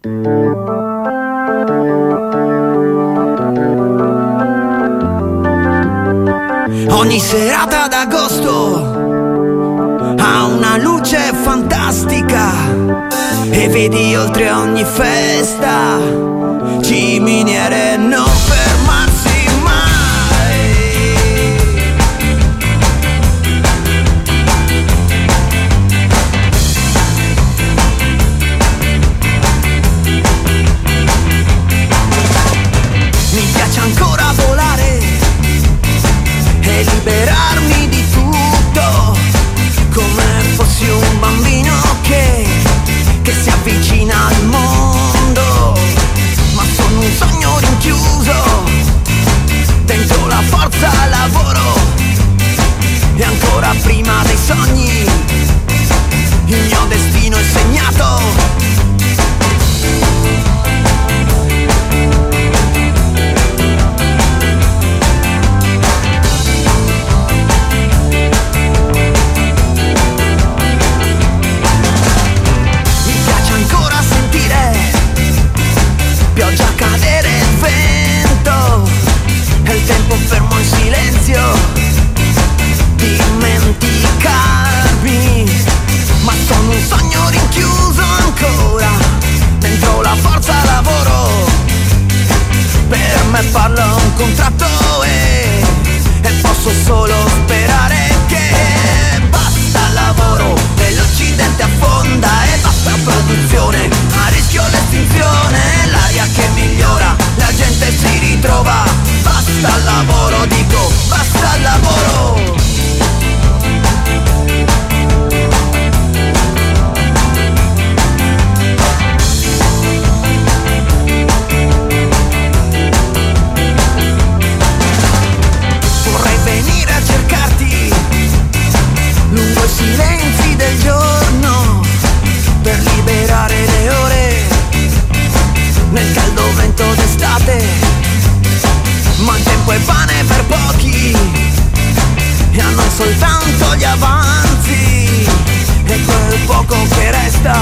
Ogni serata d'agosto ha una luce fantastica e vedi oltre ogni festa ciminiere non fermarsi mai. Mi piace ancora volare e liberarmi di tutto, come fossi un bambino che si avvicina al mondo, ma sono un sogno rinchiuso dentro la forza lavoro, e ancora prima dei sogni il mio destino è segnato. Pioggia, cadere, il vento e il tempo fermo in silenzio, dimenticarmi, ma sono un sogno rinchiuso ancora dentro la forza lavoro. Per me parla un contratto e posso solo sperare che basta lavoro e l'Occidente affonda e basta produzione, a rischio l'estinzione, l'aria che migliora, la gente si ritrova, basta il lavoro, dico basta il lavoro. Vorrei venire a cercarti lungo i silenzi del giorno per liberare le ore nel caldo vento d'estate, ma il tempo è pane per pochi e a noi soltanto gli avanzi e quel poco che resta.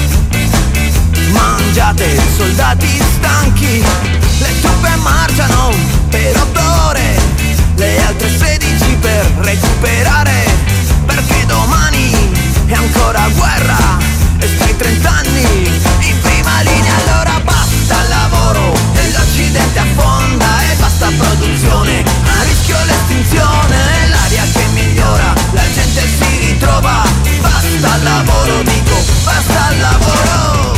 Mangiate soldati stanchi, le truppe marciano per 8 ore, le altre 16 per recuperare, perché domani è ancora guerra e stai 30 anni in prima linea. Allora basta il lavoro e l'Occidente affonda e basta produzione, a rischio l'estinzione, l'aria che migliora, la gente si ritrova, basta il lavoro, dico basta il lavoro.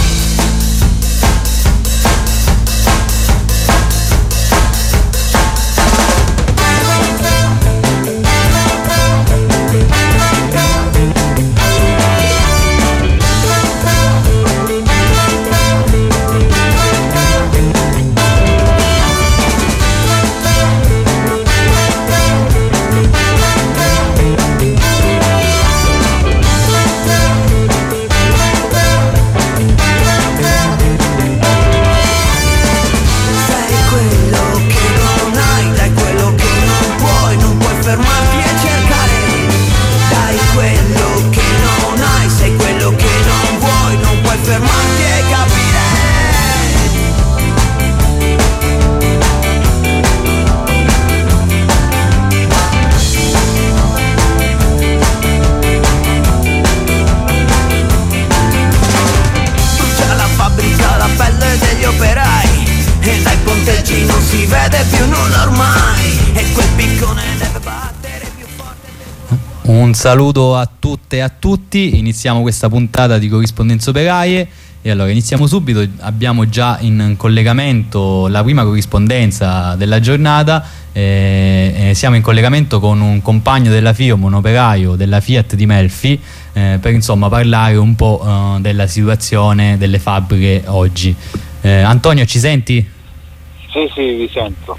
Non si vede più nulla ormai e quel piccone deve battere più forte. Un saluto a tutte e a tutti. Iniziamo questa puntata di Corrispondenze Operaie e allora iniziamo subito. Abbiamo già in collegamento la prima corrispondenza della giornata. Siamo in collegamento con un compagno della FIOM, un operaio della Fiat di Melfi, per insomma parlare un po' della situazione delle fabbriche oggi. Antonio, ci senti? Sì, vi sento.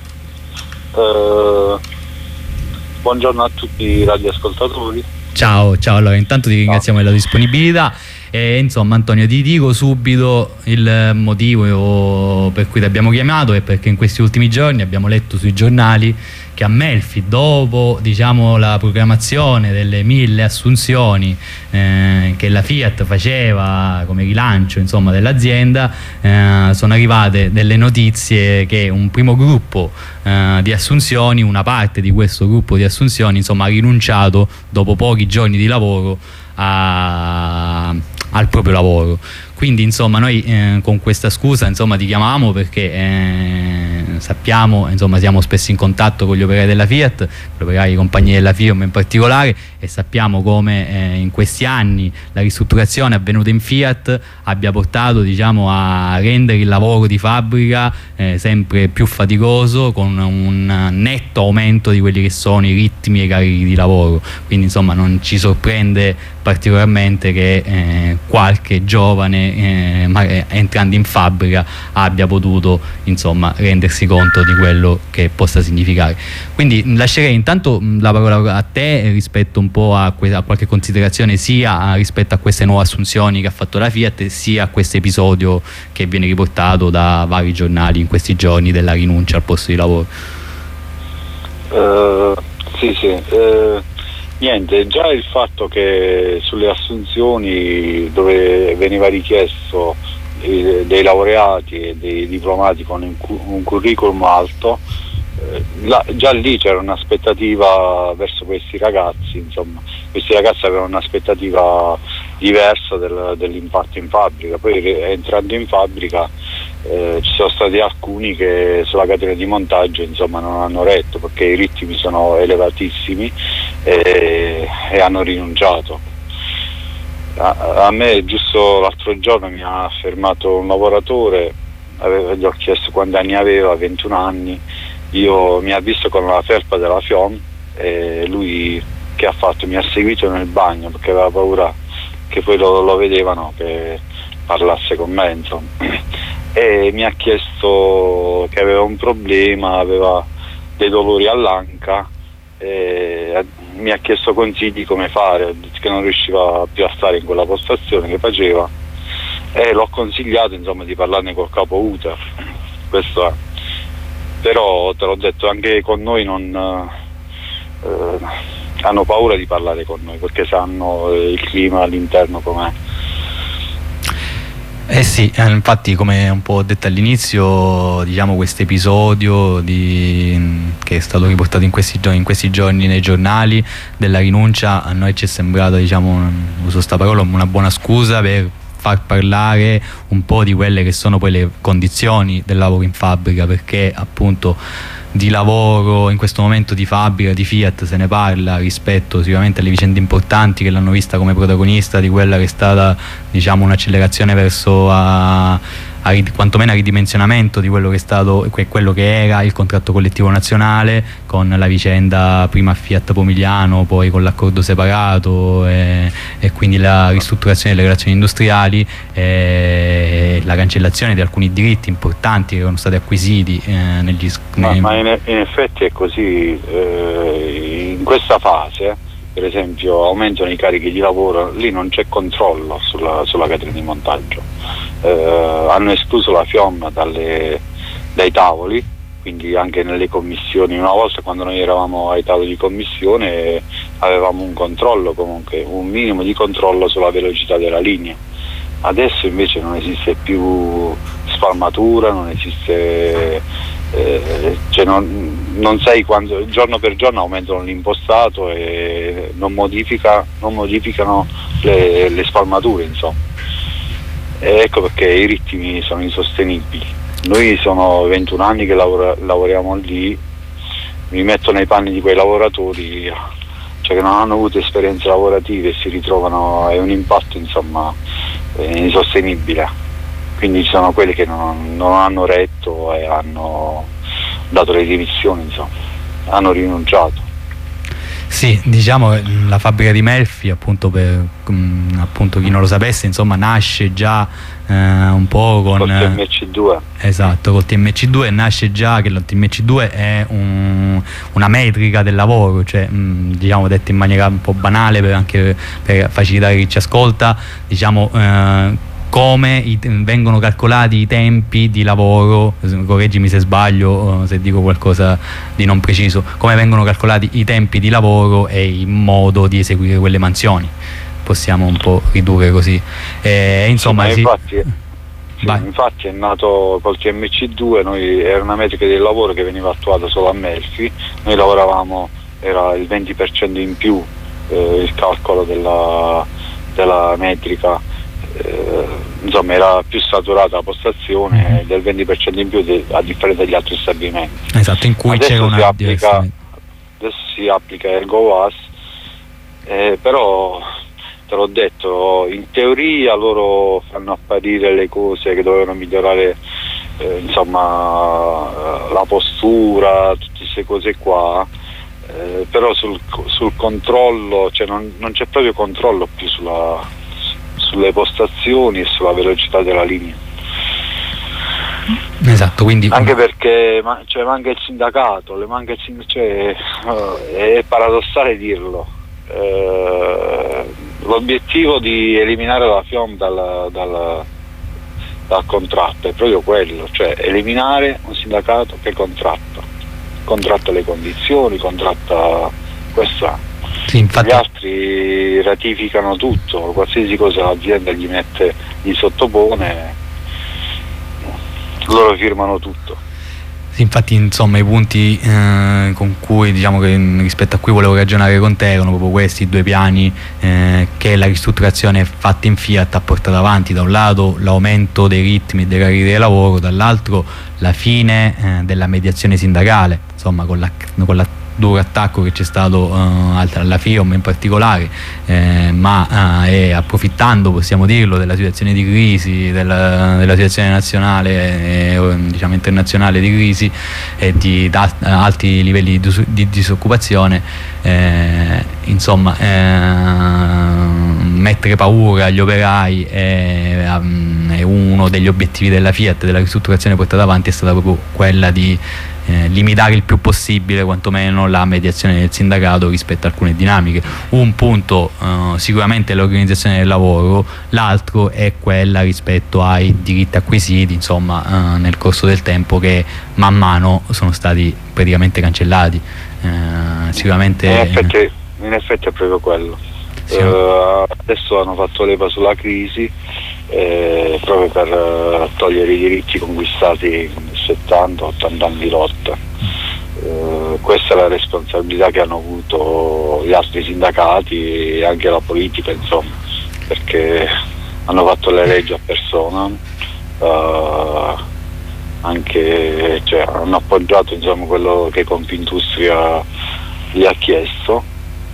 Buongiorno a tutti i radioascoltatori. Ciao, allora intanto ti ringraziamo della disponibilità E insomma, Antonio, ti dico subito il motivo per cui ti abbiamo chiamato, è perché in questi ultimi giorni abbiamo letto sui giornali che a Melfi, dopo diciamo la proclamazione delle 1000 assunzioni che la Fiat faceva come rilancio insomma dell'azienda, sono arrivate delle notizie che un primo gruppo di assunzioni, una parte di questo gruppo di assunzioni insomma ha rinunciato dopo pochi giorni di lavoro al proprio lavoro. Quindi insomma noi con questa scusa insomma ti chiamavamo perché sappiamo, insomma siamo spesso in contatto con gli operai della Fiat, gli operai compagnie della firma in particolare, e sappiamo come in questi anni la ristrutturazione avvenuta in Fiat abbia portato diciamo a rendere il lavoro di fabbrica sempre più faticoso, con un netto aumento di quelli che sono i ritmi e i carichi di lavoro. Quindi insomma non ci sorprende particolarmente che qualche giovane entrando in fabbrica abbia potuto insomma rendersi conto di quello che possa significare. Quindi lascerei intanto la parola a te rispetto un po' a qualche considerazione sia rispetto a queste nuove assunzioni che ha fatto la Fiat, sia a questo episodio che viene riportato da vari giornali in questi giorni della rinuncia al posto di lavoro. Niente, già il fatto che sulle assunzioni dove veniva richiesto dei laureati e dei diplomati con un curriculum alto, già lì c'era un'aspettativa verso questi ragazzi, insomma questi ragazzi avevano un'aspettativa diversa dell'impatto in fabbrica. Poi entrando in fabbrica ci sono stati alcuni che sulla catena di montaggio insomma non hanno retto perché i ritmi sono elevatissimi e hanno rinunciato. A me giusto l'altro giorno mi ha fermato un lavoratore, gli ho chiesto quanti anni aveva, 21 anni, mi ha visto con la felpa della FIOM e lui che ha fatto? Mi ha seguito nel bagno perché aveva paura che poi lo vedevano che parlasse con me insomma. E mi ha chiesto che aveva un problema, aveva dei dolori all'anca, e mi ha chiesto consigli come fare, che non riusciva più a stare in quella postazione che faceva, e l'ho consigliato insomma di parlarne col capo UTA. Questo è. Però te l'ho detto, anche con noi hanno paura di parlare con noi perché sanno il clima all'interno com'è. Sì, infatti come un po' ho detto all'inizio, diciamo questo episodio che è stato riportato in questi giorni nei giornali della rinuncia, a noi ci è sembrato, diciamo, uso sta parola, una buona scusa per far parlare un po' di quelle che sono poi le condizioni del lavoro in fabbrica, perché appunto di lavoro in questo momento di fabbrica, di Fiat se ne parla rispetto sicuramente alle vicende importanti che l'hanno vista come protagonista di quella che è stata, diciamo, un'accelerazione verso quantomeno a ridimensionamento di quello che è stato, quello che era il contratto collettivo nazionale, con la vicenda prima Fiat Pomigliano, poi con l'accordo separato e quindi la ristrutturazione delle relazioni industriali, la cancellazione di alcuni diritti importanti che erano stati acquisiti ma in effetti è così. In questa fase per esempio aumentano i carichi di lavoro, lì non c'è controllo sulla catena di montaggio. Hanno escluso la FIOM dai tavoli, quindi anche nelle commissioni. Una volta, quando noi eravamo ai tavoli di commissione, avevamo un controllo, comunque un minimo di controllo sulla velocità della linea. Adesso invece non esiste più spalmatura, non esiste, cioè non sai quando, giorno per giorno aumentano l'impostato e non modificano le spalmature, insomma. E ecco perché i ritmi sono insostenibili. Noi sono 21 anni che lavoriamo lì, mi metto nei panni di quei lavoratori, cioè che non hanno avuto esperienze lavorative e si ritrovano, è un impatto insomma insostenibile. Quindi ci sono quelli che non hanno retto e hanno dato le dimissioni, insomma, hanno rinunciato. Sì, diciamo la fabbrica di Melfi, appunto per appunto chi non lo sapesse, insomma nasce già un po' con TMC2. Esatto, col TMC2 nasce già che il TMC2 è una metrica del lavoro, cioè diciamo detto in maniera un po' banale anche per facilitare chi ci ascolta, diciamo come vengono calcolati i tempi di lavoro, correggimi se sbaglio, se dico qualcosa di non preciso, come vengono calcolati i tempi di lavoro e il modo di eseguire quelle mansioni, possiamo un po' ridurre così. Insomma, sì, infatti è nato col TMC2, era una metrica del lavoro che veniva attuata solo a Melfi, noi lavoravamo, era il 20% in più il calcolo della metrica. Insomma era più saturata la postazione del 20% in più a differenza degli altri stabilimenti. Esatto, in cui adesso c'era una adesso si applica il GoWAS, però te l'ho detto, in teoria loro fanno apparire le cose che dovevano migliorare, insomma la postura, tutte queste cose qua, però sul controllo, cioè non c'è proprio controllo più sulle postazioni e sulla velocità della linea. Esatto, quindi anche perché manca il sindacato, è paradossale dirlo. L'obiettivo di eliminare la FIOM dal contratto è proprio quello, cioè eliminare un sindacato che contratta le condizioni, contratta questa. sì, infatti, gli altri ratificano tutto, qualsiasi cosa l'azienda gli sottopone, loro firmano tutto. sì, infatti insomma i punti con cui diciamo che rispetto a cui volevo ragionare con te erano proprio questi due piani che la ristrutturazione fatta in Fiat ha portato avanti: da un lato l'aumento dei ritmi e dei orari di lavoro, dall'altro la fine della mediazione sindacale, insomma con la duro attacco che c'è stato alla FIOM in particolare, ma approfittando, possiamo dirlo, della situazione di crisi, della situazione nazionale diciamo internazionale di crisi e di alti livelli di disoccupazione, insomma mettere paura agli operai è uno degli obiettivi della Fiat, della ristrutturazione portata avanti, è stata proprio quella di limitare il più possibile quantomeno la mediazione del sindacato rispetto a alcune dinamiche. Un punto sicuramente è l'organizzazione del lavoro, l'altro è quella rispetto ai diritti acquisiti, insomma nel corso del tempo, che man mano sono stati praticamente cancellati. Sicuramente in effetti è proprio quello. Sì. Adesso hanno fatto leva sulla crisi proprio per togliere i diritti conquistati in 70-80 anni di lotta. Questa è la responsabilità che hanno avuto gli altri sindacati e anche la politica, insomma, perché hanno fatto le leggi a persona, anche, cioè, hanno appoggiato, insomma, quello che Confindustria gli ha chiesto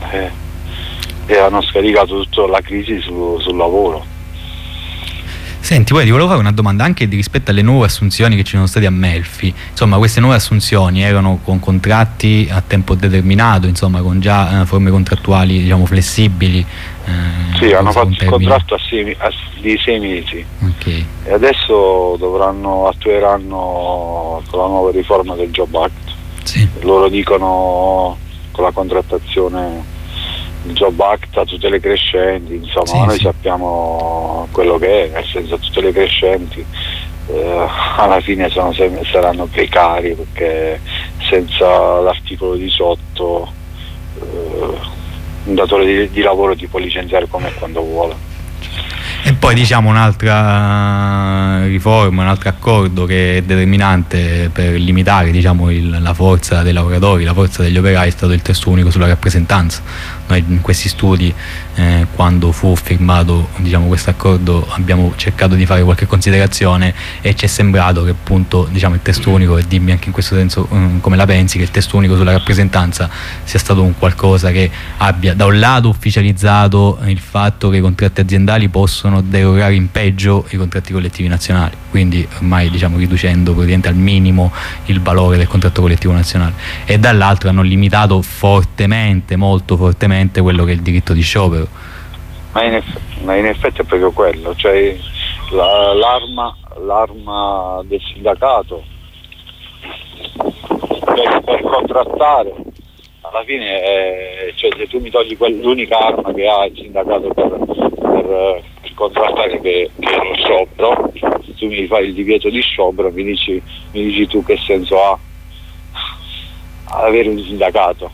e hanno scaricato tutta la crisi sul lavoro. Senti, poi ti volevo fare una domanda anche rispetto alle nuove assunzioni che ci sono state a Melfi. Insomma, queste nuove assunzioni erano con contratti a tempo determinato, insomma con già forme contrattuali, diciamo, flessibili. Sì, hanno fatto il contratto di 6 mesi. Okay. E adesso attueranno con la nuova riforma del Job Act. Sì. Loro dicono con la contrattazione il Job Act a tutele crescenti, insomma, sì, noi sappiamo quello che è, nel senso, a tutele crescenti alla fine saranno precari, perché senza l'articolo 18 un datore di lavoro ti può licenziare come e quando vuole. E poi diciamo un'altra riforma, un altro accordo che è determinante per limitare, diciamo, la forza dei lavoratori, la forza degli operai, è stato il testo unico sulla rappresentanza, Noi in questi studi, quando fu firmato, diciamo, questo accordo, abbiamo cercato di fare qualche considerazione e ci è sembrato che appunto, diciamo, il testo unico, e dimmi anche in questo senso come la pensi, che il testo unico sulla rappresentanza sia stato un qualcosa che abbia da un lato ufficializzato il fatto che i contratti aziendali possono derogare in peggio i contratti collettivi nazionali, quindi ormai, diciamo, riducendo praticamente al minimo il valore del contratto collettivo nazionale, e dall'altro hanno limitato fortemente, molto fortemente, quello che è il diritto di sciopero. Ma in effetti è proprio quello, cioè l'arma del sindacato per contrattare, alla fine cioè, se tu mi togli l'unica arma che ha il sindacato per contrattare, che è lo sciopero, se tu mi fai il divieto di sciopero, mi dici tu che senso ha avere un sindacato?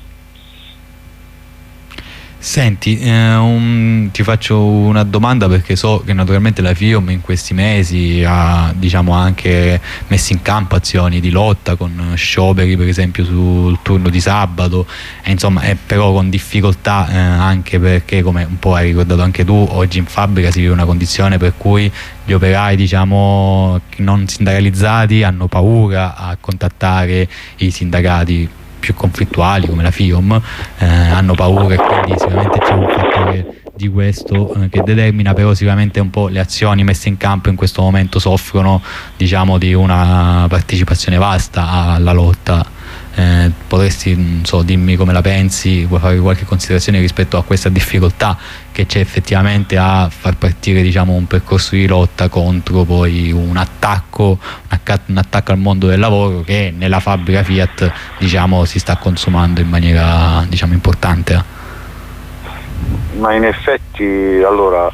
Senti, ti faccio una domanda, perché so che naturalmente la FIOM in questi mesi ha, diciamo, anche messo in campo azioni di lotta con scioperi, per esempio sul turno di sabato, e insomma, però con difficoltà, anche perché, come un po' hai ricordato anche tu, oggi in fabbrica si vive una condizione per cui gli operai, diciamo, non sindacalizzati hanno paura a contattare i sindacati più conflittuali come la FIOM, hanno paura, e quindi sicuramente c'è un fattore di questo che determina, però sicuramente un po' le azioni messe in campo in questo momento soffrono, diciamo, di una partecipazione vasta alla lotta. Potresti, non so, dimmi come la pensi, vuoi fare qualche considerazione rispetto a questa difficoltà che c'è effettivamente a far partire, diciamo, un percorso di lotta contro poi un attacco al mondo del lavoro che nella fabbrica Fiat, diciamo, si sta consumando in maniera, diciamo, importante? Ma in effetti, allora,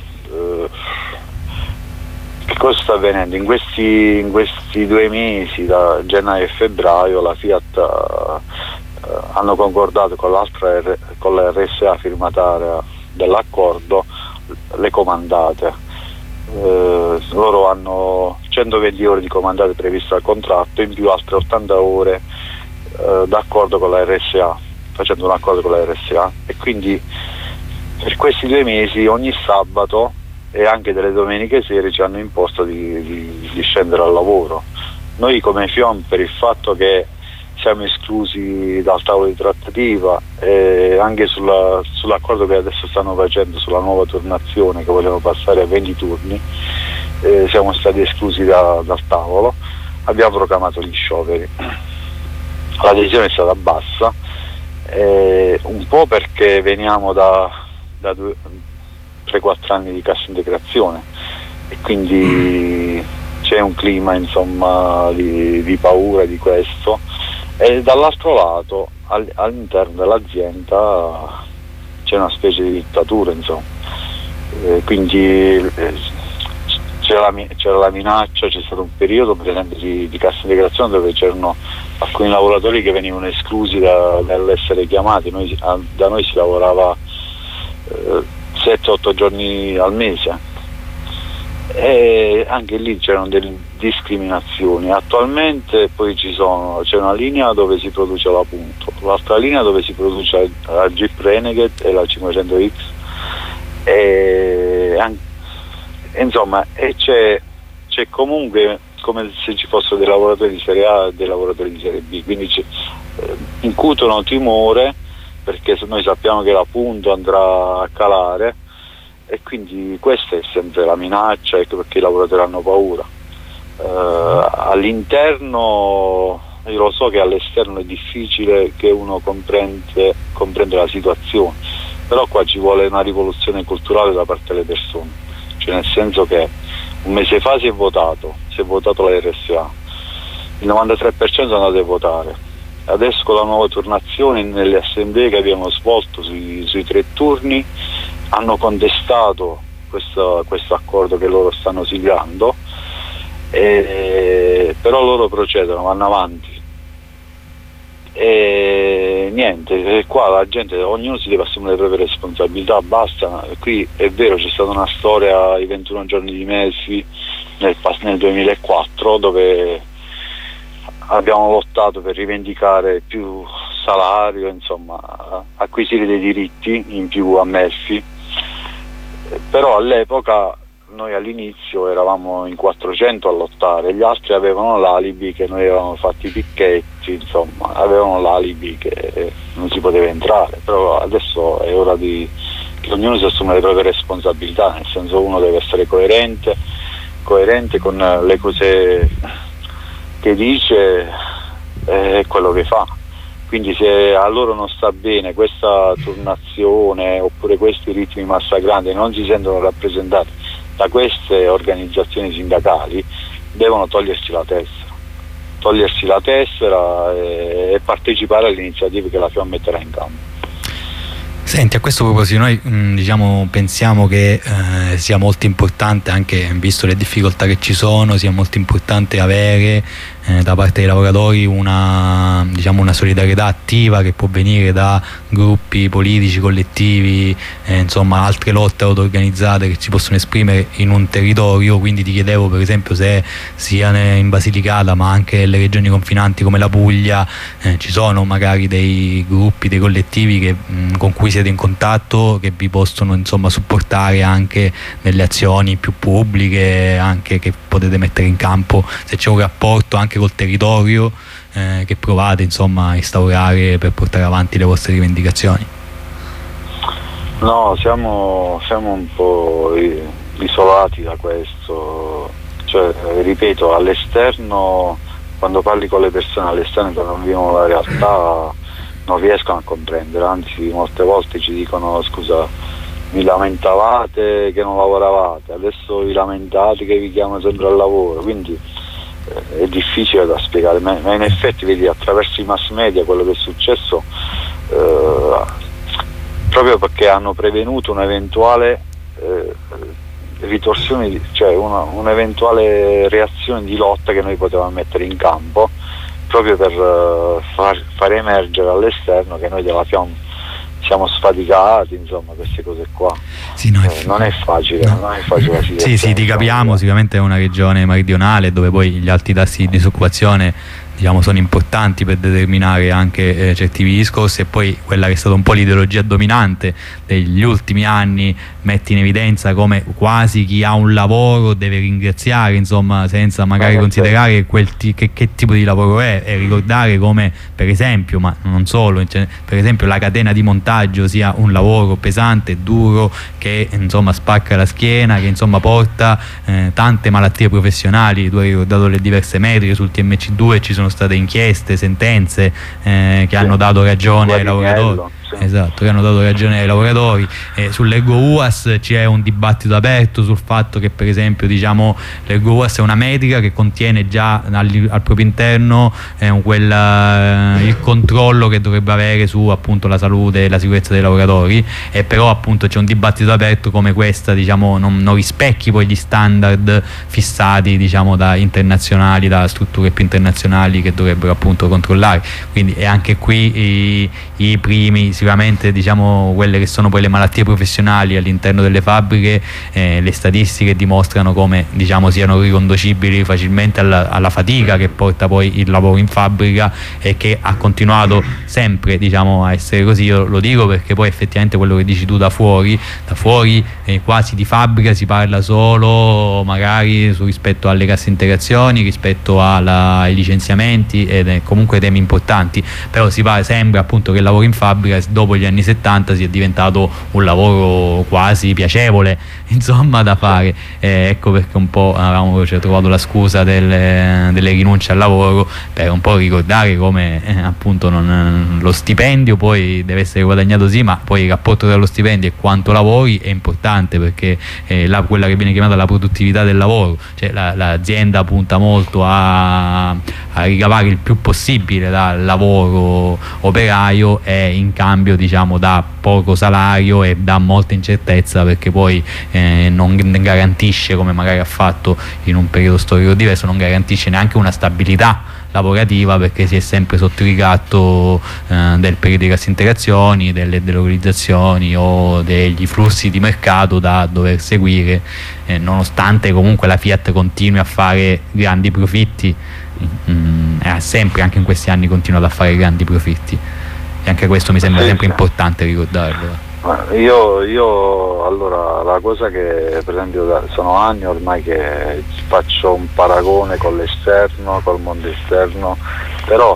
che cosa sta avvenendo? In questi 2 mesi, da gennaio e febbraio, la Fiat hanno concordato con la RSA firmataria dell'accordo le comandate. Loro hanno 120 ore di comandate previste dal contratto, in più altre 80 ore d'accordo con la RSA, facendo un accordo con la RSA, e quindi per questi 2 mesi ogni sabato e anche delle domeniche sere ci hanno imposto di scendere al lavoro. Noi come FIOM, per il fatto che siamo esclusi dal tavolo di trattativa e anche sull'accordo che adesso stanno facendo sulla nuova turnazione, che vogliono passare a 20 turni, siamo stati esclusi dal tavolo, abbiamo proclamato gli scioperi. L'adesione è stata bassa, un po' perché veniamo da 3-4 anni di cassa integrazione e quindi c'è un clima, insomma, di paura di questo, e dall'altro lato all'interno dell'azienda c'è una specie di dittatura, insomma, quindi c'era la minaccia. C'è stato un periodo, per esempio, di cassa integrazione dove c'erano alcuni lavoratori che venivano esclusi dall'essere chiamati. Da noi si lavorava 7-8 giorni al mese, e anche lì c'erano delle discriminazioni. Attualmente poi c'è una linea dove si produce la Punto, l'altra linea dove si produce la Jeep Renegade e la 500X, insomma, e c'è comunque come se ci fossero dei lavoratori di serie A e dei lavoratori di serie B, quindi incutono timore, perché noi sappiamo che la Punto andrà a calare, e quindi questa è sempre la minaccia, perché i lavoratori hanno paura. All'interno, io lo so che all'esterno è difficile che uno comprende la situazione, però qua ci vuole una rivoluzione culturale da parte delle persone, cioè nel senso che un mese fa si è votato la RSA, il 93% è andato a votare. Adesso con la nuova turnazione nelle assemblee che abbiamo svolto sui 3 turni hanno contestato questo accordo che loro stanno siglando, però loro procedono, vanno avanti, e niente, qua la gente, ognuno si deve assumere le proprie responsabilità, basta. Qui è vero, c'è stata una storia, i 21 giorni di Melfi nel 2004, dove abbiamo lottato per rivendicare più salario, insomma, acquisire dei diritti in più a Melfi. Però all'epoca noi all'inizio eravamo in 400 a lottare, gli altri avevano l'alibi che noi avevamo fatto i picchetti, insomma, avevano l'alibi che non si poteva entrare. Però adesso è ora che ognuno si assume le proprie responsabilità, nel senso, uno deve essere coerente con le cose che dice e quello che fa. Quindi se a loro non sta bene questa turnazione oppure questi ritmi massacranti non si sentono rappresentati da queste organizzazioni sindacali, devono togliersi la tessera e partecipare alle iniziative che la FIOM metterà in campo. Senti, a questo proposito noi pensiamo che sia molto importante, anche visto le difficoltà che ci sono, sia molto importante avere da parte dei lavoratori una solidarietà attiva che può venire da gruppi politici, collettivi, insomma altre lotte auto-organizzate che si possono esprimere in un territorio. Quindi ti chiedevo per esempio se sia in Basilicata ma anche nelle regioni confinanti come la Puglia ci sono magari dei gruppi, dei collettivi con cui siete in contatto, che vi possono insomma supportare anche nelle azioni più pubbliche, anche che potete mettere in campo, se c'è un rapporto anche col territorio che provate insomma a instaurare per portare avanti le vostre rivendicazioni. No, siamo un po' isolati da questo, cioè ripeto, all'esterno, quando parli con le persone all'esterno che non vivono la realtà non riescono a comprendere, anzi molte volte ci dicono: scusa, vi lamentavate che non lavoravate, adesso vi lamentate che vi chiamano sempre al lavoro. Quindi è difficile da spiegare, ma in effetti vedi attraverso i mass media quello che è successo, proprio perché hanno prevenuto un'eventuale ritorsione, cioè un'eventuale reazione di lotta che noi potevamo mettere in campo, proprio per far emergere all'esterno che noi della FIOM siamo sfaticati, insomma, queste cose qua. Sì, no, non è facile, no. Non è facile la situazione. Sì, ti capiamo, sicuramente è una regione meridionale dove poi gli alti tassi di disoccupazione sono importanti per determinare anche certi discorsi, e poi quella che è stata un po' l'ideologia dominante degli ultimi anni mette in evidenza come quasi chi ha un lavoro deve ringraziare, insomma, senza magari considerare che tipo di lavoro è, e ricordare come per esempio, ma non solo, per esempio la catena di montaggio sia un lavoro pesante, duro, che insomma spacca la schiena, che insomma porta tante malattie professionali. Tu hai ricordato le diverse metriche sul TMC2, ci sono state inchieste, sentenze che hanno dato ragione ai lavoratori. Esatto, che hanno dato ragione ai lavoratori. Sull'Ergo UAS c'è un dibattito aperto sul fatto che per esempio l'Ergo UAS è una metrica che contiene già al proprio interno il controllo che dovrebbe avere su appunto la salute e la sicurezza dei lavoratori, e però appunto c'è un dibattito aperto come questa non rispecchi poi gli standard fissati da internazionali, da strutture più internazionali che dovrebbero appunto controllare. Quindi è anche qui i primi, sicuramente quelle che sono poi le malattie professionali all'interno delle fabbriche, le statistiche dimostrano come siano riconducibili facilmente alla fatica che porta poi il lavoro in fabbrica, e che ha continuato sempre a essere così. Io lo dico perché poi effettivamente quello che dici tu da fuori quasi di fabbrica si parla solo magari rispetto alle casse integrazioni, rispetto ai licenziamenti, ed comunque temi importanti, però sembra appunto che il lavoro in fabbrica dopo gli anni 70 sia diventato un lavoro quasi piacevole insomma da fare. Ecco perché un po' avevamo trovato la scusa delle rinunce al lavoro, per un po' ricordare come appunto lo stipendio poi deve essere guadagnato, sì, ma poi il rapporto tra lo stipendio e quanto lavori è importante, perché quella che viene chiamata la produttività del lavoro, cioè l'azienda punta molto a ricavare il più possibile dal lavoro operaio, e in cambio dà poco salario e dà molta incertezza, perché poi non garantisce, come magari ha fatto in un periodo storico diverso, non garantisce neanche una stabilità lavorativa, perché si è sempre sotto il ricatto del periodo di cassa integrazioni, delle delocalizzazioni o degli flussi di mercato da dover seguire, nonostante comunque la Fiat continui a fare grandi profitti, sempre anche in questi anni continuato a fare grandi profitti. e anche questo mi sembra sempre importante ricordarlo. Io allora, la cosa che per esempio sono anni ormai che faccio un paragone con l'esterno, col mondo esterno, però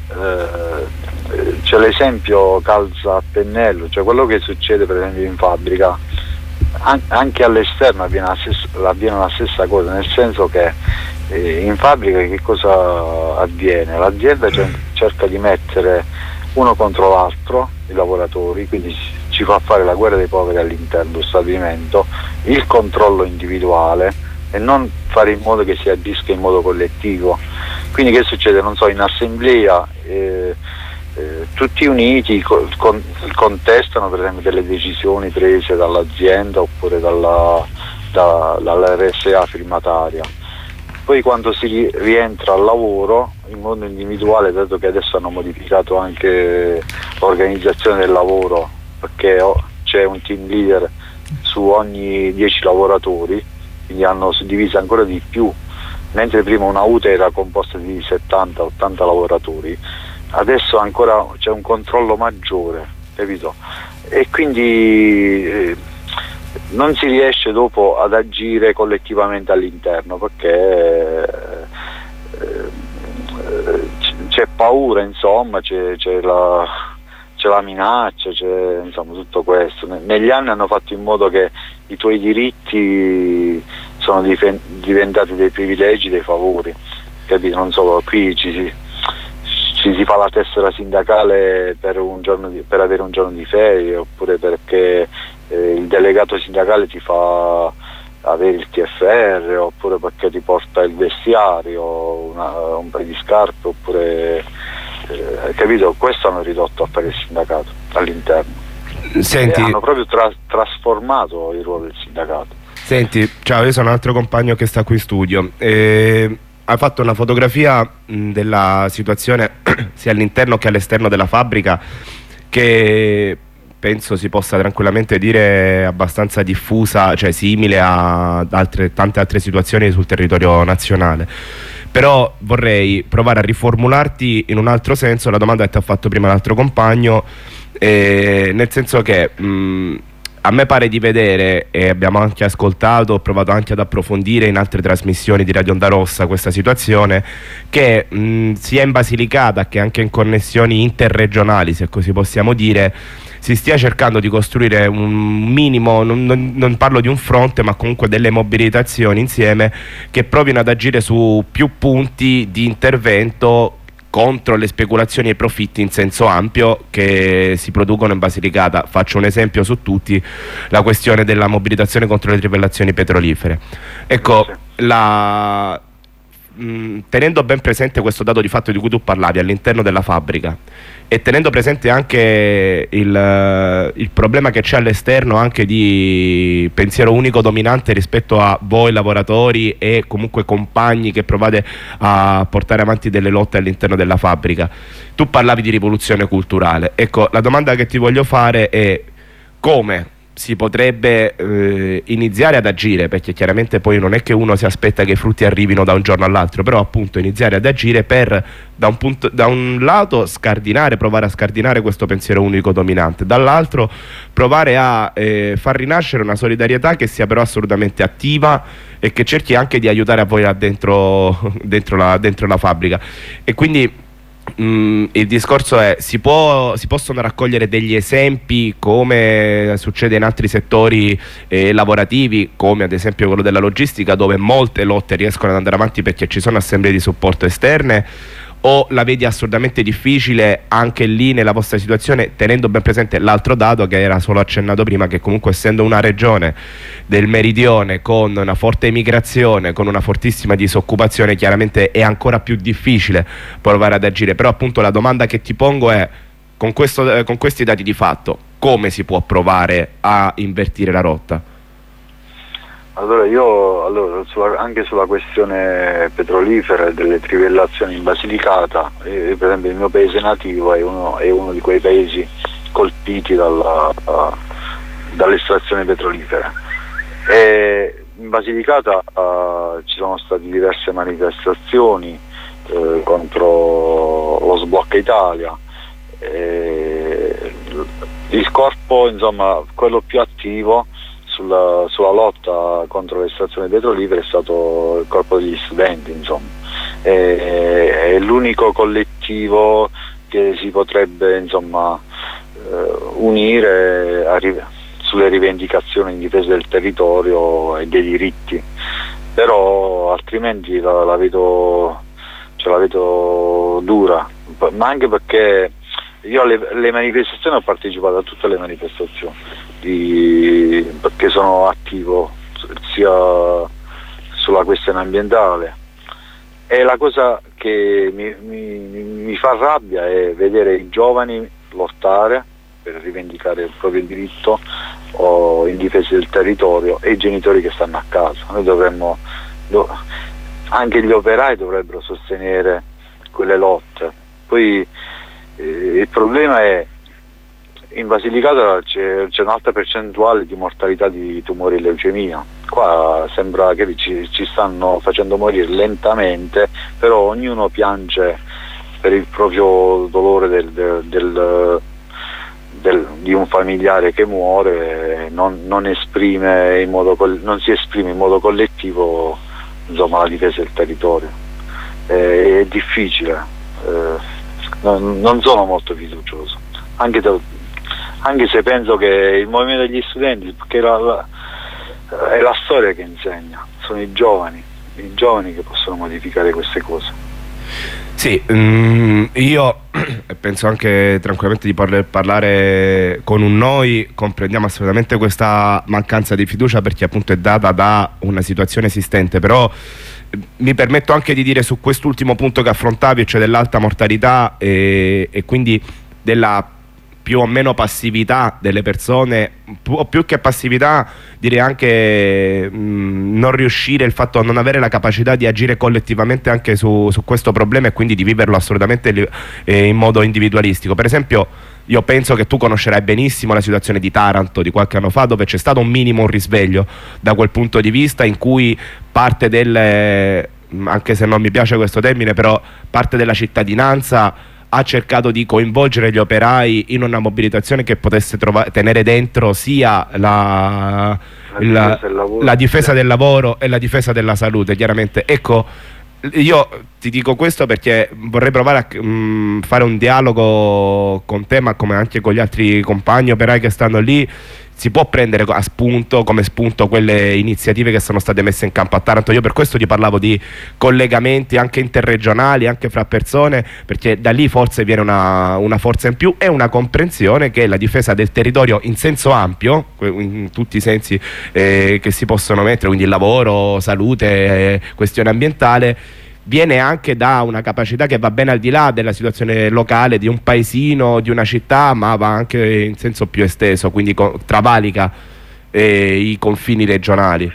c'è l'esempio calza a pennello, cioè quello che succede per esempio in fabbrica anche all'esterno avviene la stessa cosa, nel senso che in fabbrica che cosa avviene? L'azienda cerca di mettere uno contro l'altro i lavoratori, quindi ci fa fare la guerra dei poveri all'interno dello stabilimento, il controllo individuale e non fare in modo che si agisca in modo collettivo. Quindi che succede? Non so, in assemblea tutti uniti contestano per esempio delle decisioni prese dall'azienda oppure dalla RSA firmataria. Poi quando si rientra al lavoro in modo individuale, dato che adesso hanno modificato anche l'organizzazione del lavoro, perché c'è un team leader su ogni 10 lavoratori, quindi hanno suddiviso ancora di più, mentre prima una UTE era composta di 70-80 lavoratori, adesso ancora c'è un controllo maggiore, capito? E quindi non si riesce dopo ad agire collettivamente all'interno, perché c'è paura, insomma, c'è la minaccia, c'è insomma tutto questo. Negli anni hanno fatto in modo che i tuoi diritti sono diventati dei privilegi, dei favori, capito? Non so, qui ci si fa la tessera sindacale per avere un giorno di ferie, oppure perché il delegato sindacale ti fa avere il TFR, oppure perché ti porta il vestiario, un paio di scarpe, oppure capito? Questo hanno ridotto a fare il sindacato all'interno. Senti, hanno proprio trasformato il ruolo del sindacato. Senti, ciao, io sono un altro compagno che sta qui in studio. Ha fatto una fotografia della situazione sia all'interno che all'esterno della fabbrica, che penso si possa tranquillamente dire abbastanza diffusa, cioè simile a tante altre situazioni sul territorio nazionale. Però vorrei provare a riformularti in un altro senso la domanda che ti ha fatto prima l'altro compagno, nel senso che a me pare di vedere, e abbiamo anche ascoltato, ho provato anche ad approfondire in altre trasmissioni di Radio Onda Rossa questa situazione, che sia in Basilicata che anche in connessioni interregionali, se così possiamo dire, si stia cercando di costruire un minimo, non parlo di un fronte, ma comunque delle mobilitazioni insieme che provino ad agire su più punti di intervento contro le speculazioni e i profitti in senso ampio che si producono in Basilicata. Faccio un esempio su tutti: la questione della mobilitazione contro le trivellazioni petrolifere. Ecco, tenendo ben presente questo dato di fatto di cui tu parlavi all'interno della fabbrica, e tenendo presente anche il problema che c'è all'esterno anche di pensiero unico dominante rispetto a voi lavoratori e comunque compagni che provate a portare avanti delle lotte all'interno della fabbrica, tu parlavi di rivoluzione culturale. Ecco, la domanda che ti voglio fare è: come si potrebbe iniziare ad agire, perché chiaramente poi non è che uno si aspetta che i frutti arrivino da un giorno all'altro, però appunto iniziare ad agire per da un lato provare a scardinare questo pensiero unico dominante, dall'altro provare a far rinascere una solidarietà che sia però assolutamente attiva e che cerchi anche di aiutare a voi là dentro la fabbrica. E quindi il discorso è: si possono raccogliere degli esempi, come succede in altri settori lavorativi, come ad esempio quello della logistica, dove molte lotte riescono ad andare avanti perché ci sono assemblee di supporto esterne, o la vedi assolutamente difficile anche lì nella vostra situazione, tenendo ben presente l'altro dato che era solo accennato prima, che comunque essendo una regione del meridione con una forte emigrazione, con una fortissima disoccupazione, chiaramente è ancora più difficile provare ad agire. Però appunto la domanda che ti pongo è: con questi dati di fatto, come si può provare a invertire la rotta? Allora anche sulla questione petrolifera e delle trivellazioni in Basilicata, per esempio il mio paese nativo è uno di quei paesi colpiti dall'estrazione petrolifera, e in Basilicata ci sono state diverse manifestazioni contro lo sblocca Italia, Il corpo, insomma, quello più attivo sulla lotta contro l'estrazione petrolifera è stato il corpo degli studenti, insomma. È l'unico collettivo che si potrebbe, insomma, unire sulle rivendicazioni in difesa del territorio e dei diritti, però altrimenti la vedo dura, ma anche perché io alle manifestazioni ho partecipato a tutte le manifestazioni perché sono attivo sia sulla questione ambientale, e la cosa che mi fa rabbia è vedere i giovani lottare per rivendicare il proprio diritto o in difesa del territorio e i genitori che stanno a casa. Noi anche gli operai dovrebbero sostenere quelle lotte. Poi il problema è in Basilicata c'è un'alta percentuale di mortalità di tumori e leucemia. Qua sembra che ci stanno facendo morire lentamente, però ognuno piange per il proprio dolore di un familiare che muore, non si esprime in modo collettivo, insomma, la difesa del territorio. È difficile, non sono molto fiducioso, anche se penso che il movimento degli studenti, perché è la storia che insegna, sono i giovani che possono modificare queste cose. Sì, io penso anche tranquillamente di parlare con un noi, comprendiamo assolutamente questa mancanza di fiducia perché appunto è data da una situazione esistente, però mi permetto anche di dire su quest'ultimo punto che affrontavi, cioè dell'alta mortalità e quindi della più o meno passività delle persone, o più che passività direi anche non riuscire, il fatto di non avere la capacità di agire collettivamente anche su questo problema e quindi di viverlo assolutamente in modo individualistico. Per esempio io penso che tu conoscerai benissimo la situazione di Taranto di qualche anno fa, dove c'è stato un risveglio da quel punto di vista, in cui parte anche se non mi piace questo termine, però parte della cittadinanza ha cercato di coinvolgere gli operai in una mobilitazione che potesse tenere dentro sia la difesa del lavoro e la difesa della salute, chiaramente. Ecco, io ti dico questo perché vorrei provare a fare un dialogo con te, ma come anche con gli altri compagni operai che stanno lì. Si può prendere come spunto quelle iniziative che sono state messe in campo a Taranto. Io per questo ti parlavo di collegamenti anche interregionali, anche fra persone, perché da lì forse viene una forza in più e una comprensione che la difesa del territorio in senso ampio, in tutti i sensi che si possono mettere, quindi lavoro, salute, questione ambientale, viene anche da una capacità che va ben al di là della situazione locale di un paesino, di una città, ma va anche in senso più esteso, quindi travalica i confini regionali.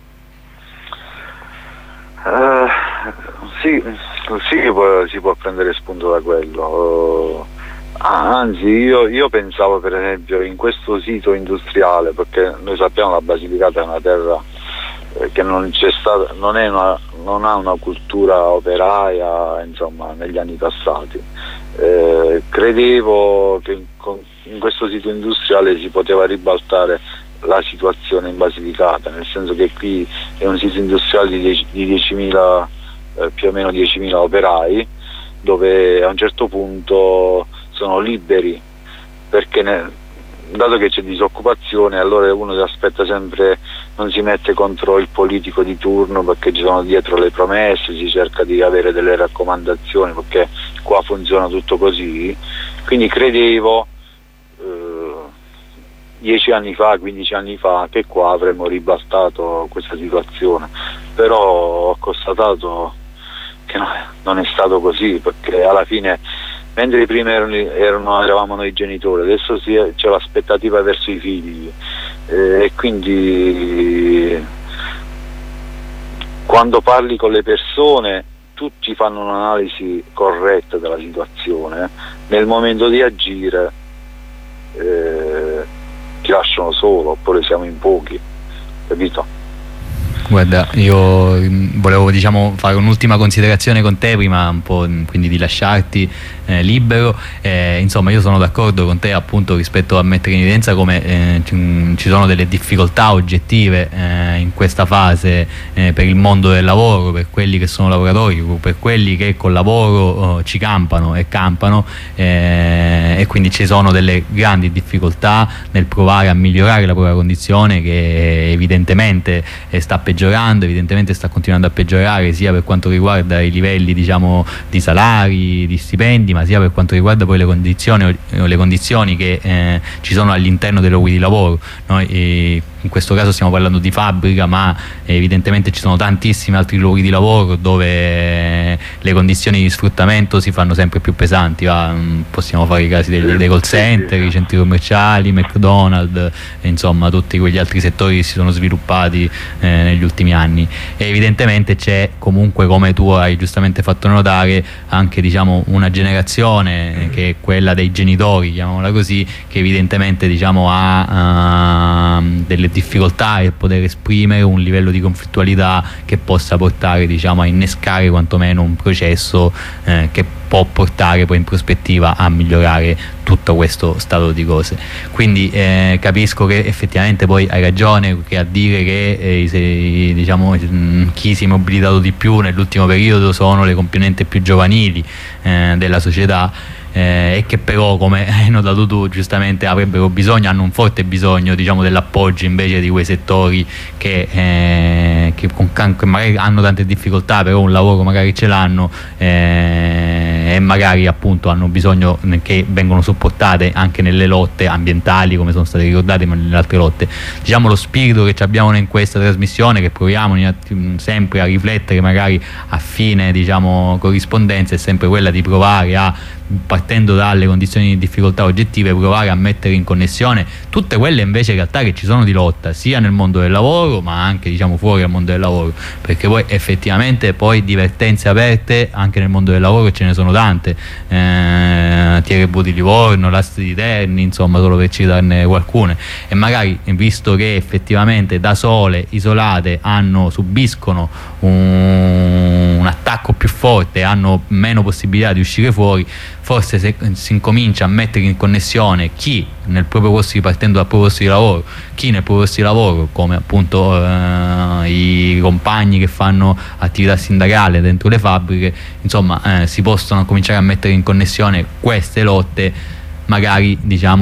Sì, si può prendere spunto da quello. Anzi, io pensavo per esempio in questo sito industriale, perché noi sappiamo che la Basilicata è una terra che non ha una cultura operaia, insomma, negli anni passati. Credevo che in questo sito industriale si poteva ribaltare la situazione in Basilicata, nel senso che qui è un sito industriale di 10.000, più o meno 10.000 operai, dove a un certo punto sono liberi, perché dato che c'è disoccupazione, allora uno si aspetta sempre, non si mette contro il politico di turno perché ci sono dietro le promesse, si cerca di avere delle raccomandazioni perché qua funziona tutto così. Quindi credevo 10 anni fa, 15 anni fa, che qua avremmo ribaltato questa situazione, però ho constatato che non è stato così, perché alla fine, mentre prima eravamo noi genitori, adesso c'è l'aspettativa verso i figli, e quindi quando parli con le persone tutti fanno un'analisi corretta della situazione, nel momento di agire ti lasciano solo, oppure siamo in pochi, capito? Guarda, io volevo fare un'ultima considerazione con te prima un po' quindi di lasciarti libero. Insomma, io sono d'accordo con te appunto rispetto a mettere in evidenza come ci sono delle difficoltà oggettive in questa fase per il mondo del lavoro, per quelli che sono lavoratori, per quelli che col lavoro ci campano e quindi ci sono delle grandi difficoltà nel provare a migliorare la propria condizione, che evidentemente sta peggiorando, evidentemente sta continuando a peggiorare sia per quanto riguarda i livelli di salari, di stipendi, ma sia per quanto riguarda poi le condizioni che ci sono all'interno dei luoghi di lavoro. Noi in questo caso stiamo parlando di fabbrica, ma evidentemente ci sono tantissimi altri luoghi di lavoro dove le condizioni di sfruttamento si fanno sempre più pesanti. Possiamo fare i casi dei call center, i centri commerciali, McDonald's, insomma tutti quegli altri settori che si sono sviluppati negli ultimi anni. E evidentemente c'è comunque, come tu hai giustamente fatto notare, anche una generazione che è quella dei genitori, chiamiamola così, che evidentemente ha delle difficoltà a poter esprimere un livello di conflittualità che possa portare a innescare quantomeno un processo che può portare poi in prospettiva a migliorare tutto questo stato di cose. Quindi capisco che effettivamente poi hai ragione che a dire che chi si è mobilitato di più nell'ultimo periodo sono le componenti più giovanili della società, e che però, come hai notato tu giustamente, hanno un forte bisogno dell'appoggio invece di quei settori che magari hanno tante difficoltà, però un lavoro magari ce l'hanno, e magari appunto hanno bisogno che vengono supportate anche nelle lotte ambientali, come sono state ricordate, ma nelle altre lotte. Lo spirito che abbiamo in questa trasmissione, che proviamo sempre a riflettere magari a fine corrispondenza, è sempre quella di provare a, partendo dalle condizioni di difficoltà oggettive, provare a mettere in connessione tutte quelle invece in realtà che ci sono di lotta sia nel mondo del lavoro ma anche fuori dal mondo del lavoro, perché poi effettivamente poi divertenze aperte anche nel mondo del lavoro ce ne sono tante, TRB di Livorno, l'Asti di Terni, insomma, solo per citarne qualcune. E magari, visto che effettivamente da sole, isolate, subiscono un attacco più forte, hanno meno possibilità di uscire fuori, forse se si incomincia a mettere in connessione chi nel proprio posto, partendo dal proprio posto di lavoro, chi nel proprio posto di lavoro, come appunto i compagni che fanno attività sindacale dentro le fabbriche, insomma si possono cominciare a mettere in connessione queste lotte, magari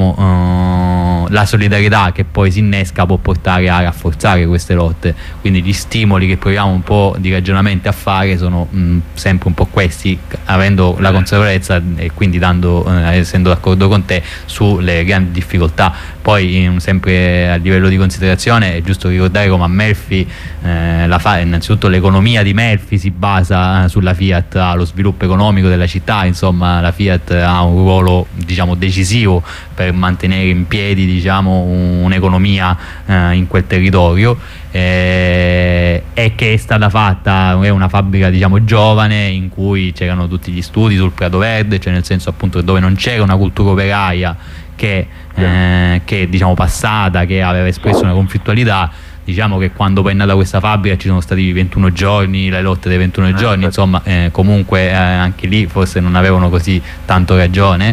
la solidarietà che poi si innesca può portare a rafforzare queste lotte. Quindi gli stimoli che proviamo un po' di ragionamento a fare sono sempre un po' questi, avendo la consapevolezza e quindi essendo d'accordo con te sulle grandi difficoltà. Poi sempre a livello di considerazione è giusto ricordare come a Melfi innanzitutto l'economia di Melfi si basa sulla Fiat, lo sviluppo economico della città, insomma la Fiat ha un ruolo decisivo per mantenere in piedi un'economia in quel territorio, e che è stata fatta, è una fabbrica giovane in cui c'erano tutti gli studi sul Prato Verde, cioè nel senso appunto dove non c'era una cultura operaia che passata, che aveva espresso una conflittualità. Che quando poi è nata questa fabbrica ci sono stati 21 giorni, le lotte dei 21 giorni, insomma comunque anche lì forse non avevano così tanto ragione,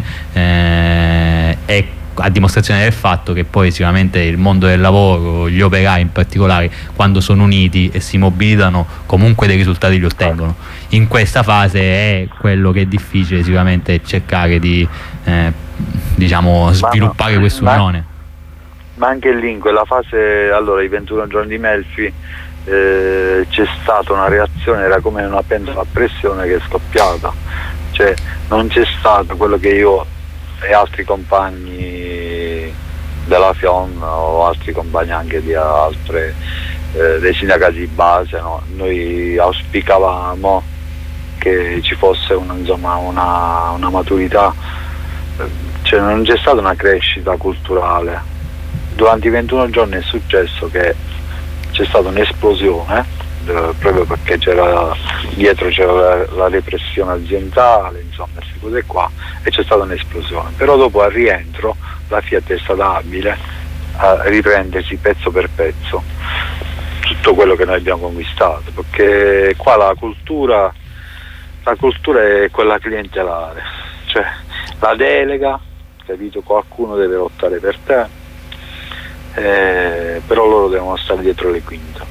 e a dimostrazione del fatto che poi sicuramente il mondo del lavoro, gli operai in particolare, quando sono uniti e si mobilitano, comunque dei risultati li ottengono. In questa fase è quello che è difficile sicuramente cercare di sviluppare quest'unione. Ma anche lì in quella fase, allora i 21 giorni di Melfi, c'è stata una reazione, era come una pentola a pressione che è scoppiata, cioè non c'è stato quello che io e altri compagni della FION o altri compagni anche di altre dei sindacati di base, no? Noi auspicavamo che ci fosse una maturità, cioè non c'è stata una crescita culturale. Durante i 21 giorni è successo che c'è stata un'esplosione, proprio perché dietro c'era la repressione aziendale, insomma queste cose qua, e c'è stata un'esplosione. Però dopo al rientro la Fiat è stata abile a riprendersi pezzo per pezzo. tutto quello che noi abbiamo conquistato, perché qua la cultura è quella clientelare, cioè la delega, capito? Qualcuno deve lottare per te, però loro devono stare dietro le quinte.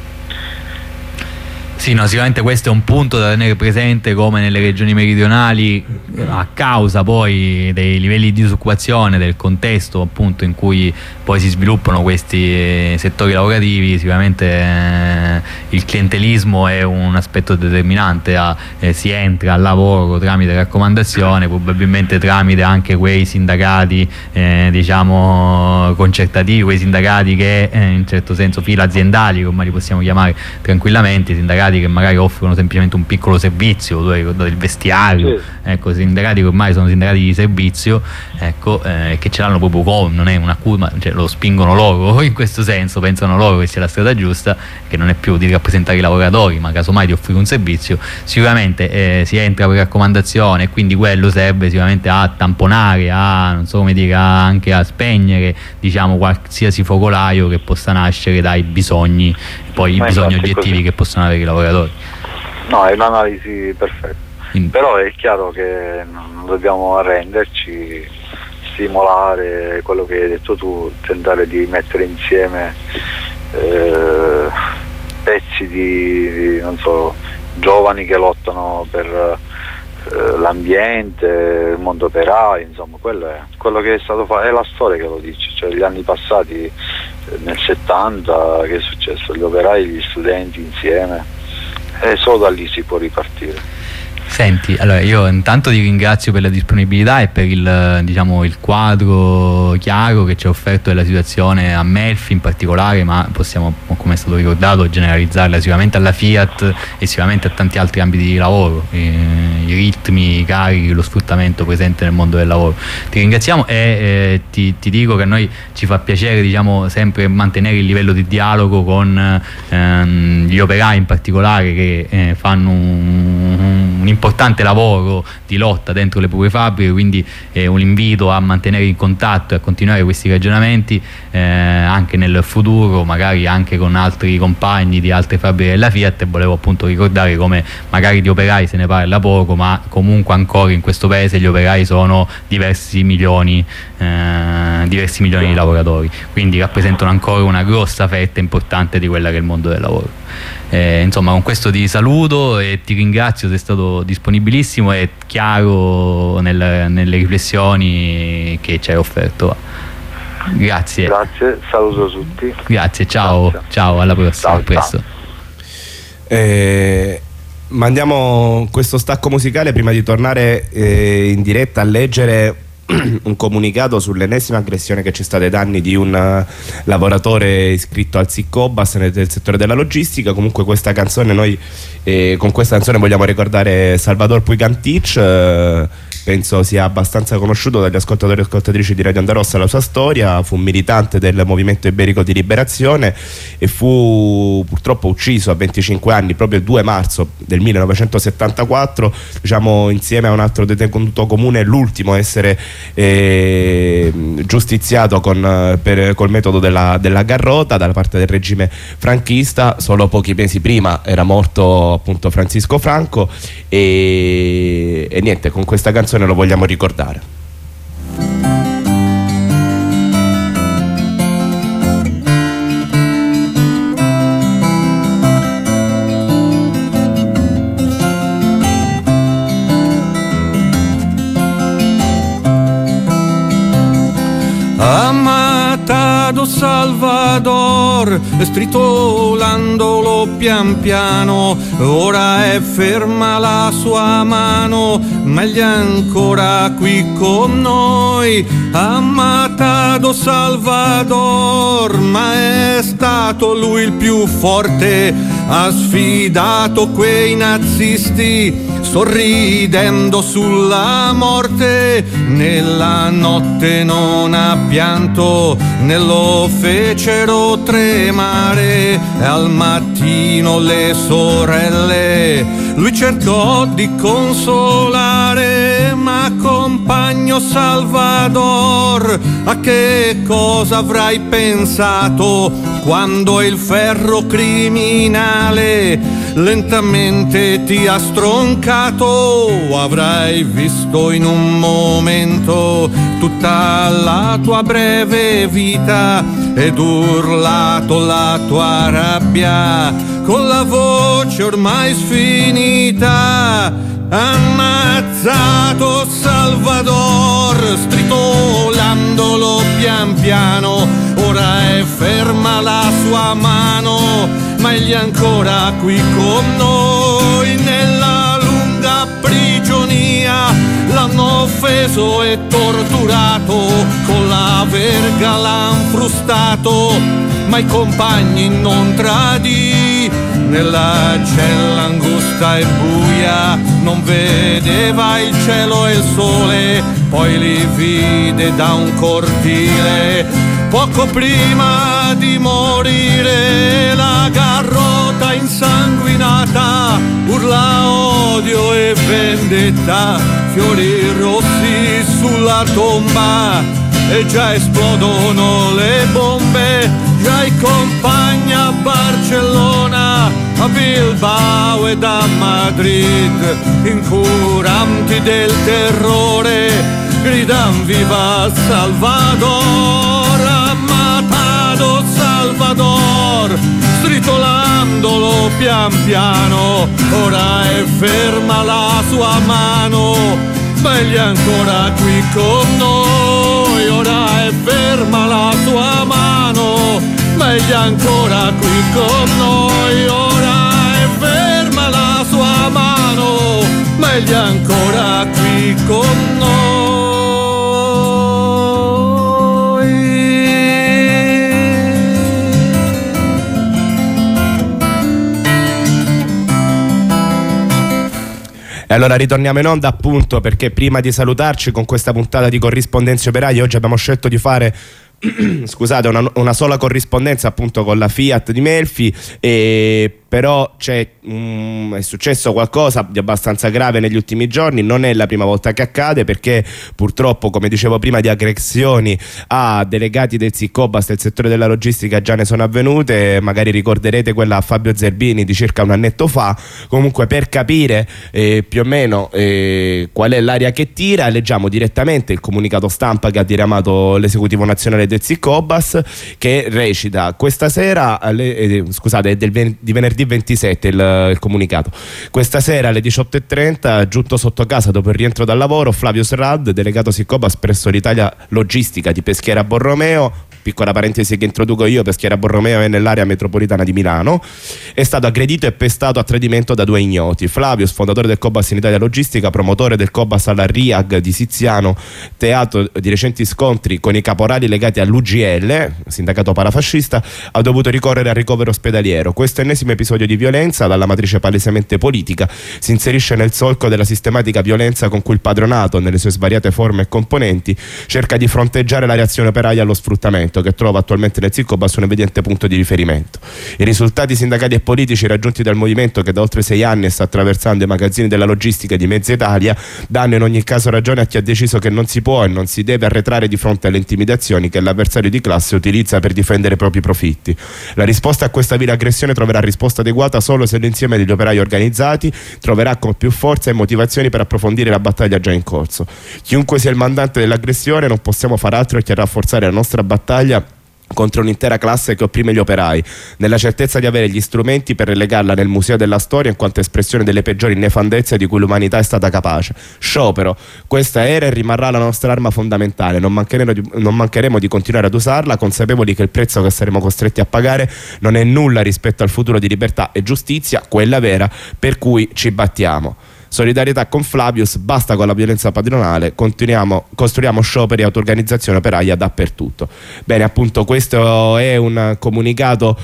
Sì, no, sicuramente questo è un punto da tenere presente, come nelle regioni meridionali, a causa poi dei livelli di disoccupazione, del contesto appunto in cui poi si sviluppano questi settori lavorativi. Sicuramente il clientelismo è un aspetto determinante. Si entra al lavoro tramite raccomandazione, probabilmente tramite anche quei sindacati diciamo concertativi, quei sindacati che in un certo senso fila aziendali, come li possiamo chiamare tranquillamente, sindacati che magari offrono semplicemente un piccolo servizio, tu hai ricordato il vestiario, sì. Ecco, sindacati che ormai sono sindacati di servizio, ecco, che ce l'hanno proprio come, non è una curva, cioè lo spingono loro in questo senso, pensano loro che sia la strada giusta, che non è più di rappresentare i lavoratori, ma casomai di offrire un servizio. Sicuramente si entra per raccomandazione, e quindi quello serve sicuramente a tamponare, a non so come dire, anche a spegnere, diciamo, qualsiasi focolaio che possa nascere dai bisogni, poi i bisogni oggettivi che possono avere i lavoratori. No, è un'analisi perfetta. Però è chiaro che non dobbiamo arrenderci, stimolare quello che hai detto tu, tentare di mettere insieme pezzi di non so, giovani che lottano per l'ambiente, il mondo operaio, insomma, quello che è stato fatto, è la storia che lo dice, cioè gli anni passati, nel 70 che è successo, gli operai, gli studenti insieme, e solo da lì si può ripartire. Senti, allora io intanto ti ringrazio per la disponibilità e per il quadro chiaro che ci ha offerto della situazione a Melfi in particolare, ma possiamo, come è stato ricordato, generalizzarla sicuramente alla Fiat e sicuramente a tanti altri ambiti di lavoro, i ritmi, i carichi, lo sfruttamento presente nel mondo del lavoro. Ti ringraziamo e ti dico che a noi ci fa piacere, diciamo, sempre mantenere il livello di dialogo con gli operai in particolare, che fanno un importante lavoro di lotta dentro le proprie fabbriche, quindi un invito a mantenere in contatto e a continuare questi ragionamenti anche nel futuro, magari anche con altri compagni di altre fabbriche della Fiat. E volevo appunto ricordare come magari di operai se ne parla poco, ma comunque ancora in questo paese gli operai sono diversi milioni di lavoratori, quindi rappresentano ancora una grossa fetta importante di quella che è il mondo del lavoro. Insomma, con questo ti saluto e ti ringrazio, sei stato disponibilissimo e chiaro nelle riflessioni che ci hai offerto. Grazie, saluto tutti. Grazie, ciao. Grazie. Ciao, alla prossima. Ciao, presto. Mandiamo questo stacco musicale prima di tornare in diretta a leggere un comunicato sull'ennesima aggressione che c'è stata ai danni di un lavoratore iscritto al Siccobas del settore della logistica. Comunque questa canzone, noi con questa canzone vogliamo ricordare Salvador Puig-Antich. Penso sia abbastanza conosciuto dagli ascoltatori e ascoltatrici di Radio Onda Rossa la sua storia. Fu un militante del movimento iberico di liberazione e fu purtroppo ucciso a 25 anni proprio il 2 marzo del 1974, diciamo, insieme a un altro detenuto comune, l'ultimo a essere giustiziato col metodo della garrota da parte del regime franchista. Solo pochi mesi prima era morto appunto Francisco Franco e niente, con questa canzone lo vogliamo ricordare. Amatato Salvador, stritolandolo pian piano, ora è ferma la sua mano, meglio ancora qui con noi. Amatato Salvador, ma è stato lui il più forte, ha sfidato quei nazisti, sorridendo sulla morte. Nella notte non ha pianto, né lo fecero tremare, e al mattino le sorelle lui cercò di consolare. Ma compagno Salvador, a che cosa avrai pensato quando il ferro criminale lentamente ti ha stroncato, avrai visto in un momento tutta la tua breve vita ed urlato la tua rabbia con la voce ormai sfinita. Ammazzato Salvador, stritolandolo pian piano, ora è ferma la sua mano, ma egli è ancora qui con noi. Nella lunga prigionia l'hanno offeso e torturato, con la verga l'han frustato, ma i compagni non tradì. Nella cella angusta e buia non vedeva il cielo e il sole, poi li vide da un cortile. Poco prima di morire la garrota insanguinata urla odio e vendetta, fiori rossi sulla tomba e già esplodono le bombe, già i compagni a Barcellona, a Bilbao ed a Madrid, incuranti del terrore, gridan viva Salvador. Ha matado Salvador, stritolandolo pian piano, ora è ferma la sua mano, ma egli è ancora qui con noi. Ora è ferma la sua mano, ma egli è ancora qui con noi. Ora è ferma la sua mano, ma egli è ancora qui con noi. E allora ritorniamo in onda, appunto, perché prima di salutarci con questa puntata di Corrispondenze Operaie, oggi abbiamo scelto di fare scusate, una sola corrispondenza appunto con la Fiat di Melfi, però è successo qualcosa di abbastanza grave negli ultimi giorni. Non è la prima volta che accade, perché purtroppo, come dicevo prima, di aggressioni a delegati del Siccobas del settore della logistica già ne sono avvenute. Magari ricorderete quella a Fabio Zerbini di circa un annetto fa. Comunque, per capire più o meno qual è l'aria che tira, leggiamo direttamente il comunicato stampa che ha diramato l'esecutivo nazionale del Siccobas, che recita: questa sera scusate, di venerdì 27 il comunicato. Questa sera alle 18:30, giunto sotto casa dopo il rientro dal lavoro, Flavio Serrad, delegato Siccobas presso l'Italia Logistica di Peschiera Borromeo, piccola parentesi che introduco io, Peschiera Borromeo è nell'area metropolitana di Milano, è stato aggredito e pestato a tradimento da due ignoti. Flavio, fondatore del Cobas in Italia Logistica, promotore del Cobas alla RIAG di Siziano, teatro di recenti scontri con i caporali legati all'UGL, sindacato parafascista, ha dovuto ricorrere al ricovero ospedaliero. Questo ennesimo episodio di violenza, dalla matrice palesemente politica, si inserisce nel solco della sistematica violenza con cui il padronato, nelle sue svariate forme e componenti, cerca di fronteggiare la reazione operaia allo sfruttamento, che trova attualmente nel Siccobas un evidente punto di riferimento. I risultati sindacali e politici raggiunti dal movimento, che da oltre 6 anni sta attraversando i magazzini della logistica di mezza Italia, danno in ogni caso ragione a chi ha deciso che non si può e non si deve arretrare di fronte alle intimidazioni che l'avversario di classe utilizza per difendere i propri profitti. La risposta a questa vile aggressione troverà risposta adeguata solo se l'insieme degli operai organizzati troverà con più forza e motivazioni per approfondire la battaglia già in corso. Chiunque sia il mandante dell'aggressione, non possiamo far altro che rafforzare la nostra battaglia contro un'intera classe che opprime gli operai, nella certezza di avere gli strumenti per relegarla nel museo della storia in quanto espressione delle peggiori nefandezze di cui l'umanità è stata capace. Sciopero, questa era e rimarrà la nostra arma fondamentale. Non mancheremo di continuare ad usarla, consapevoli che il prezzo che saremo costretti a pagare non è nulla rispetto al futuro di libertà e giustizia, quella vera, per cui ci battiamo. Solidarietà con Flavius, basta con la violenza padronale, costruiamo scioperi e auto-organizzazione operaia dappertutto. Bene, appunto, questo è un comunicato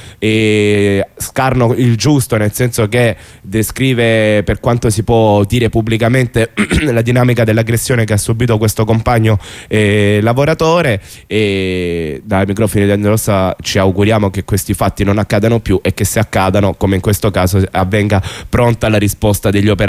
scarno il giusto, nel senso che descrive, per quanto si può dire pubblicamente, la dinamica dell'aggressione che ha subito questo compagno lavoratore, e dai microfoni di Andrea Rossa ci auguriamo che questi fatti non accadano più e che, se accadano, come in questo caso, avvenga pronta la risposta degli operai organizzati.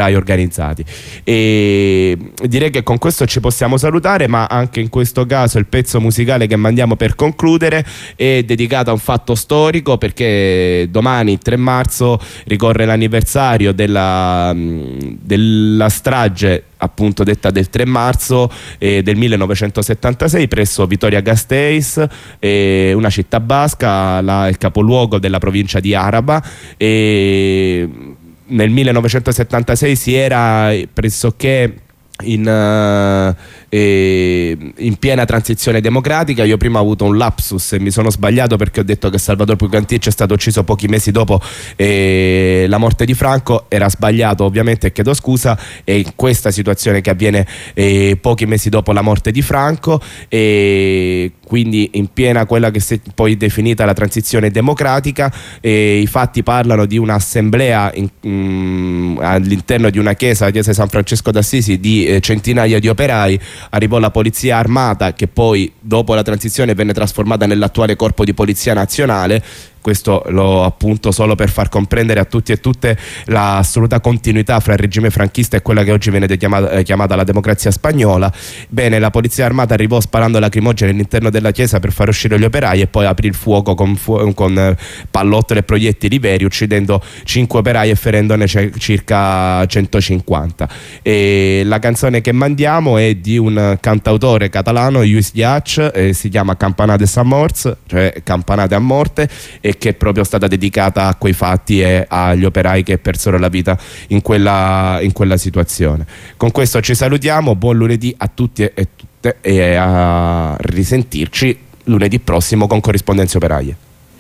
organizzati. E direi che con questo ci possiamo salutare, ma anche in questo caso il pezzo musicale che mandiamo per concludere è dedicato a un fatto storico, perché domani 3 marzo ricorre l'anniversario della strage appunto detta del 3 marzo del 1976 presso Vitoria Gasteiz, una città basca, il capoluogo della provincia di Araba. E nel 1976 si era pressoché in piena transizione democratica. Io prima ho avuto un lapsus e mi sono sbagliato, perché ho detto che Salvador Puig-Antich è stato ucciso pochi mesi dopo la morte di Franco. Era sbagliato ovviamente, chiedo scusa. È in questa situazione che avviene pochi mesi dopo la morte di Franco, e quindi in piena quella che si è poi definita la transizione democratica. I fatti parlano di un'assemblea all'interno di una chiesa, la chiesa di San Francesco d'Assisi, di centinaia di operai. Arrivò la polizia armata, che poi dopo la transizione venne trasformata nell'attuale corpo di polizia nazionale. Questo lo appunto solo per far comprendere a tutti e tutte l'assoluta continuità fra il regime franchista e quella che oggi viene chiamata la democrazia spagnola. Bene, la polizia armata arrivò sparando lacrimogene all'interno della chiesa per far uscire gli operai, e poi aprì il fuoco con pallottole e proiettili veri, uccidendo 5 operai e ferendone circa 150. E la canzone che mandiamo è di un cantautore catalano, Lluís Llach, si chiama Campanades a Morts, cioè campanate a morte, e che è proprio stata dedicata a quei fatti e agli operai che persero la vita in quella situazione. Con questo ci salutiamo, buon lunedì a tutti e tutte, e a risentirci lunedì prossimo con Corrispondenze Operaie.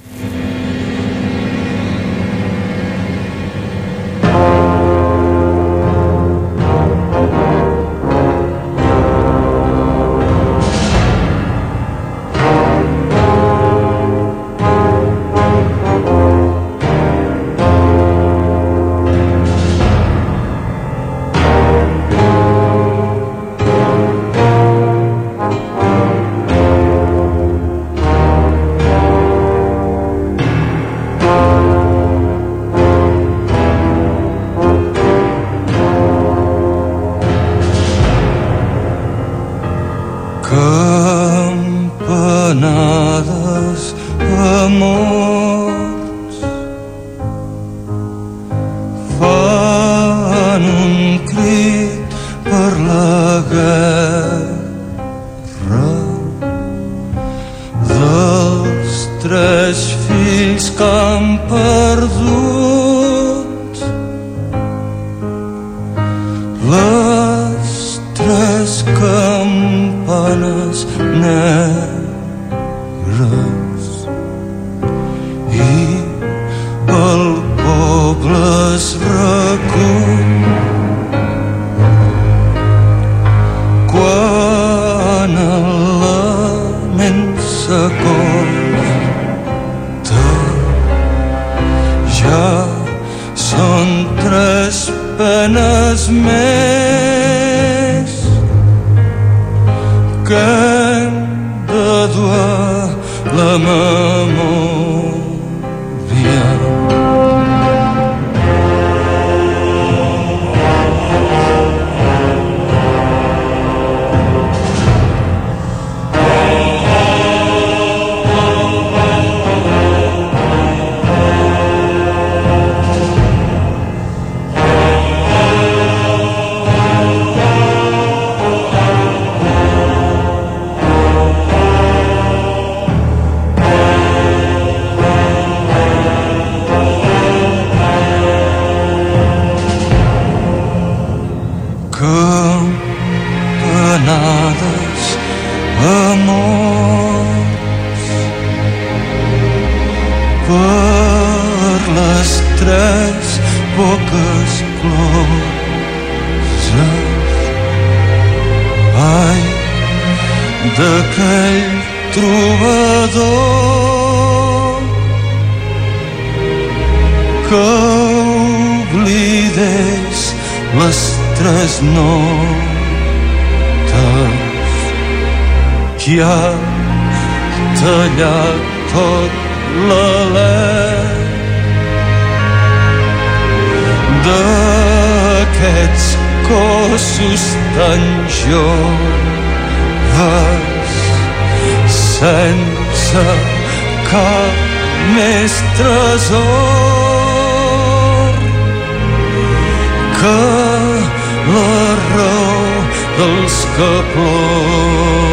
Campanades a morts fan un crit per la guerra dels 3 fills que han perdut les 3 campanes negres, i el poble es recull quan el lament s'acosta. Ja són 3 penes més que hem de dur a la memòria. Campanades a morts per les 3 poques closes, ai, d'aquell trobador que oblidés les 3 notes que ha tallat tot l'alè d'aquell aquests cossos tan joves sense cap més tresor que la raó dels que ploren.